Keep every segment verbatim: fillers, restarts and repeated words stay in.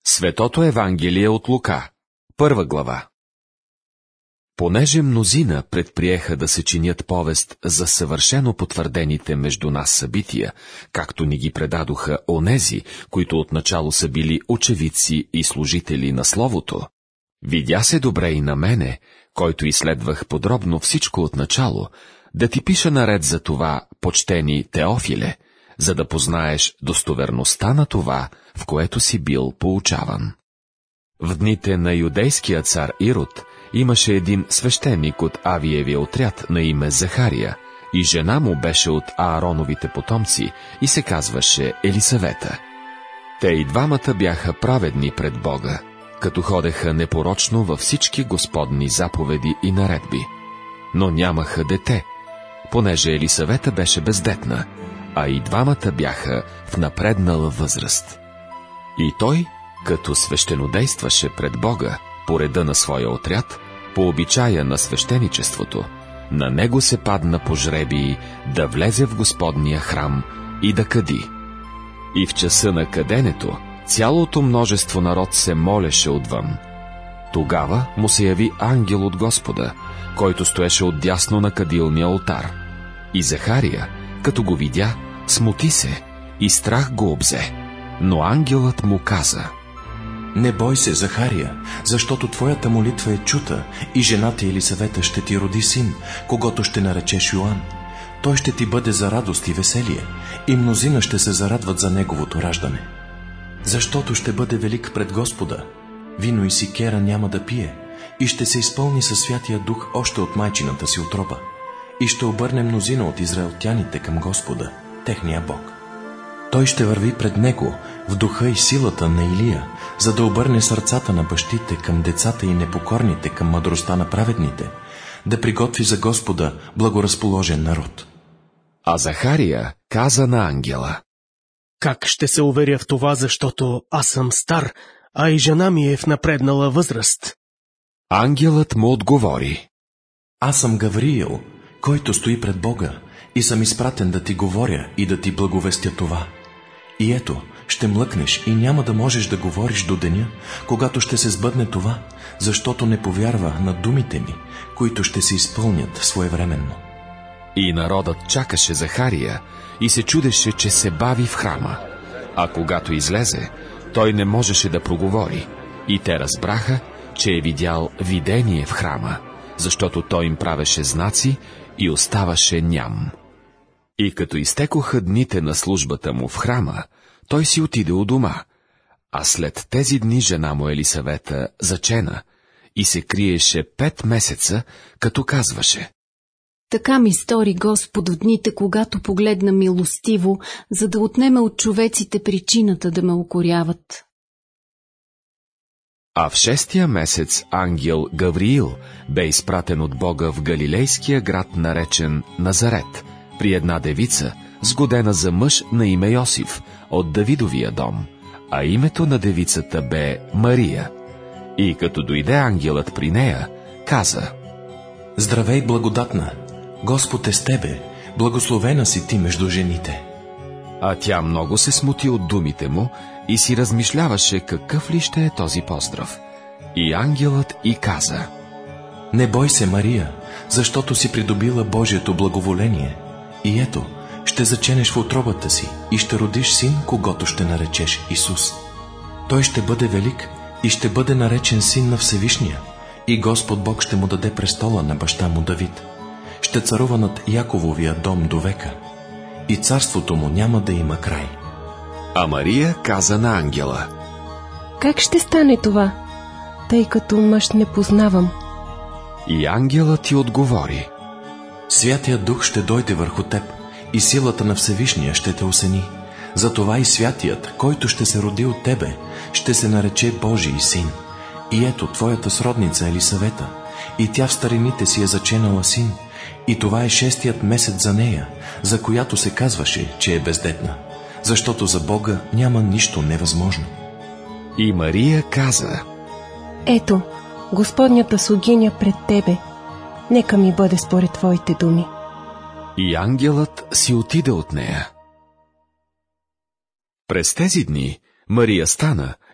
Светото Евангелие от Лука, първа глава. Понеже мнозина предприеха да се чинят повест за съвършено потвърдените между нас събития, както ни ги предадоха онези, които отначало са били очевидци и служители на Словото, видя се добре и на мене, който изследвах подробно всичко отначало, да ти пиша наред за това, почтени Теофиле, за да познаеш достоверността на това, в което си бил поучаван. В дните на юдейския цар Ирод имаше един свещеник от Авиевия отряд на име Захария, и жена му беше от Аароновите потомци и се казваше Елисавета. Те и двамата бяха праведни пред Бога, като ходеха непорочно във всички господни заповеди и наредби. Но нямаха дете, понеже Елисавета беше бездетна, а и двамата бяха в напреднала възраст. И той, като свещенодействаше пред Бога по реда на своя отряд, по обичая на свещеничеството, на него се падна по жребии да влезе в Господния храм и да кади. И в часа на каденето цялото множество народ се молеше отвън. Тогава му се яви ангел от Господа, който стоеше отдясно на кадилния олтар. И Захария, като го видя, смути се и страх го обзе. Но ангелът му каза: Не бой се, Захария, защото твоята молитва е чута и жената Елисавета ще ти роди син, когото ще наречеш Йоан. Той ще ти бъде за радост и веселие, и мнозина ще се зарадват за неговото раждане. Защото ще бъде велик пред Господа, вино и сикера няма да пие, и ще се изпълни със Святия Дух още от майчината си утроба, и ще обърне мнозина от израелтяните към Господа, техния Бог. Той ще върви пред него в духа и силата на Илия, за да обърне сърцата на бащите към децата и непокорните към мъдростта на праведните, да приготви за Господа благоразположен народ. А Захария каза на ангела: Как ще се уверя в това, защото аз съм стар, а и жена ми е в напреднала възраст? Ангелът му отговори: Аз съм Гавриил, който стои пред Бога, и съм изпратен да ти говоря и да ти благовестя това. И ето, ще млъкнеш и няма да можеш да говориш до деня, когато ще се сбъдне това, защото не повярва на думите ми, които ще се изпълнят своевременно. И народът чакаше Захария и се чудеше, че се бави в храма. А когато излезе, той не можеше да проговори, и те разбраха, че е видял видение в храма, защото той им правеше знаци и оставаше ням. И като изтекоха дните на службата му в храма, той си отиде у дома, а след тези дни жена му Елисавета зачена и се криеше пет месеца, като казваше: Така ми стори Господ в дните, когато погледна милостиво, за да отнеме от човеците причината да ме укоряват. А в шестия месец ангел Гавриил бе изпратен от Бога в галилейския град, наречен Назарет, при една девица, сгодена за мъж на име Йосиф, от Давидовия дом, а името на девицата бе Мария. И като дойде ангелът при нея, каза: Здравей, благодатна! Господ е с тебе, благословена си ти между жените. А тя много се смути от думите му и си размишляваше какъв ли ще е този поздрав. И ангелът и каза: Не бой се, Мария, защото си придобила Божието благоволение. И ето, ще заченеш в утробата си и ще родиш син, когото ще наречеш Исус. Той ще бъде велик и ще бъде наречен син на Всевишния, и Господ Бог ще му даде престола на баща му Давид. Ще царува над Якововия дом до века, и царството му няма да има край. А Мария каза на ангела: Как ще стане това, тъй като мъж не познавам? И ангелът ти отговори: Святият Дух ще дойде върху теб, и силата на Всевишния ще те осени. Затова и Святият, който ще се роди от тебе, ще се нарече Божий син. И ето, твоята сродница Елисавета, и тя в старините си е заченала син, и това е шестият месец за нея, за която се казваше, че е бездетна, защото за Бога няма нищо невъзможно. И Мария каза: Ето, Господнята слугиня пред тебе, нека ми бъде според твоите думи. И ангелът си отиде от нея. През тези дни Мария стана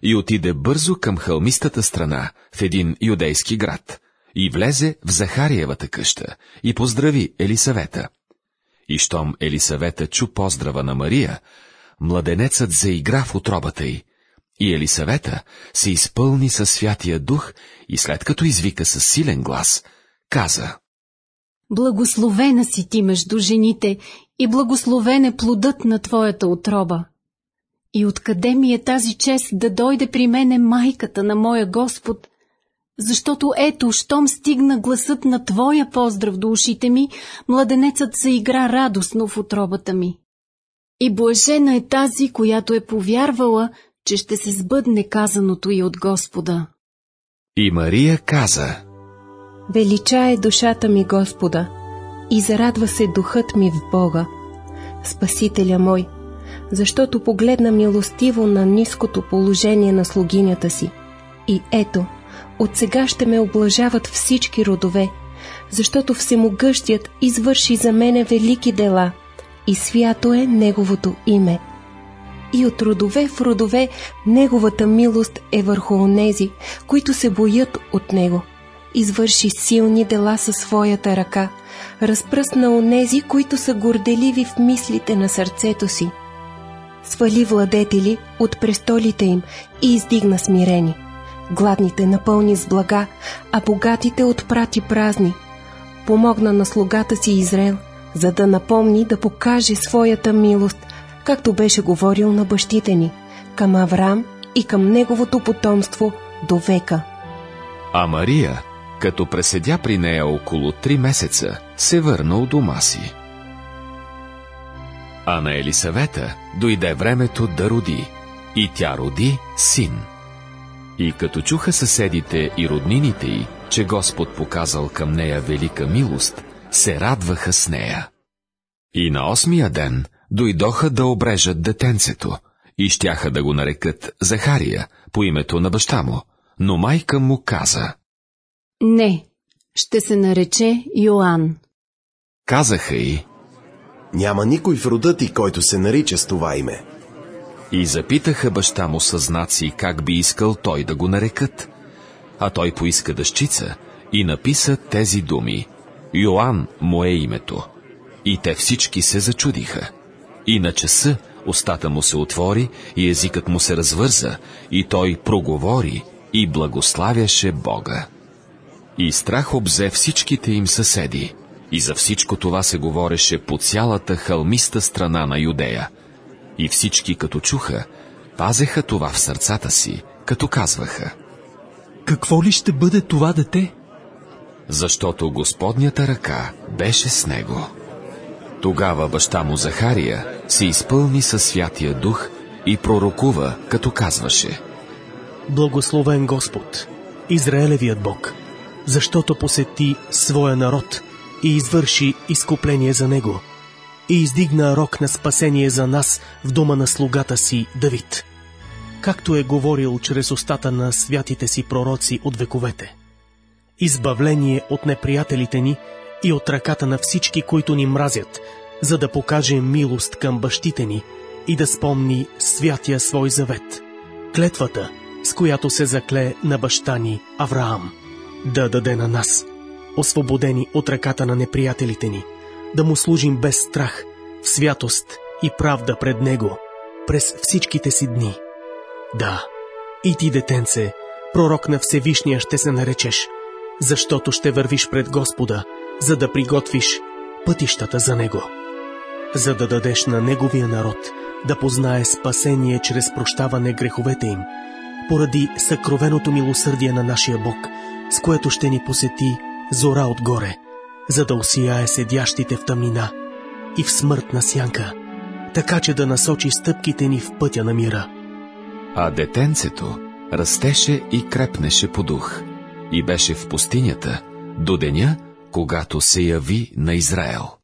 и отиде бързо към хълмистата страна в един юдейски град и влезе в Захариевата къща и поздрави Елисавета. И щом Елисавета чу поздрава на Мария, младенецът заигра в утробата й, и Елисавета се изпълни със Святия Дух и след като извика със силен глас, каза: Благословена си ти между жените и благословен е плодът на твоята утроба. И откъде ми е тази чест да дойде при мене майката на моя Господ? Защото ето, щом стигна гласът на твоя поздрав до ушите ми, младенецът заигра радостно в утробата ми. И блажена е тази, която е повярвала, че ще се сбъдне казаното и от Господа. И Мария каза: Величае душата ми Господа, и зарадва се духът ми в Бога, Спасителя мой, защото погледна милостиво на ниското положение на слугинята си. И ето, от сега ще ме облажават всички родове, защото Всемогъщият извърши за мене велики дела, и свято е Неговото име. И от родове в родове Неговата милост е върху онези, които се боят от Него. Извърши силни дела със своята ръка, разпръсна онези, които са горделиви в мислите на сърцето си. Свали владетели от престолите им и издигна смирени. Гладните напълни с блага, а богатите отпрати празни. Помогна на слугата си Израел, за да напомни да покаже своята милост, както беше говорил на бащите ни, към Авраам и към неговото потомство до века. А Мария, като преседя при нея около три месеца, се върна у дома си. А на Елисавета дойде времето да роди, и тя роди син. И като чуха съседите и роднините й, че Господ показал към нея велика милост, се радваха с нея. И на осмия ден дойдоха да обрежат детенцето и щяха да го нарекат Захария по името на баща му, но майка му каза: Не, ще се нарече Йоан. Казаха й: Няма никой в рода ти, който се нарича с това име. И запитаха баща му със знаци как би искал той да го нарекат. А той поиска дъщица и написа тези думи: Йоан му е името. И те всички се зачудиха. И на часа устата му се отвори и езикът му се развърза, и той проговори и благославяше Бога. И страх обзе всичките им съседи, и за всичко това се говореше по цялата хълмиста страна на Юдея. И всички, като чуха, пазеха това в сърцата си, като казваха: Какво ли ще бъде това дете? Защото Господнята ръка беше с него. Тогава баща му Захария се изпълни със Святия Дух и пророкува, като казваше: Благословен Господ, Израелевият Бог, защото посети своя народ и извърши изкупление за него, и издигна рок на спасение за нас в дома на слугата си Давид, както е говорил чрез устата на святите си пророци от вековете. Избавление от неприятелите ни и от ръката на всички, които ни мразят, за да покаже милост към бащите ни и да спомни святия свой завет, клетвата, с която се закле на баща ни Авраам, да даде на нас, освободени от ръката на неприятелите ни, да му служим без страх, в святост и правда пред него, през всичките си дни. Да, и ти, детенце, пророк на Всевишния ще се наречеш, защото ще вървиш пред Господа, за да приготвиш пътищата за него, за да дадеш на неговия народ да познае спасение чрез прощаване греховете им, поради съкровеното милосърдие на нашия Бог, с което ще ни посети зора отгоре, за да осияе седящите в тъмнина и в смъртна сянка, така че да насочи стъпките ни в пътя на мира. А детенцето растеше и крепнеше по дух и беше в пустинята до деня, когато се яви на Израел.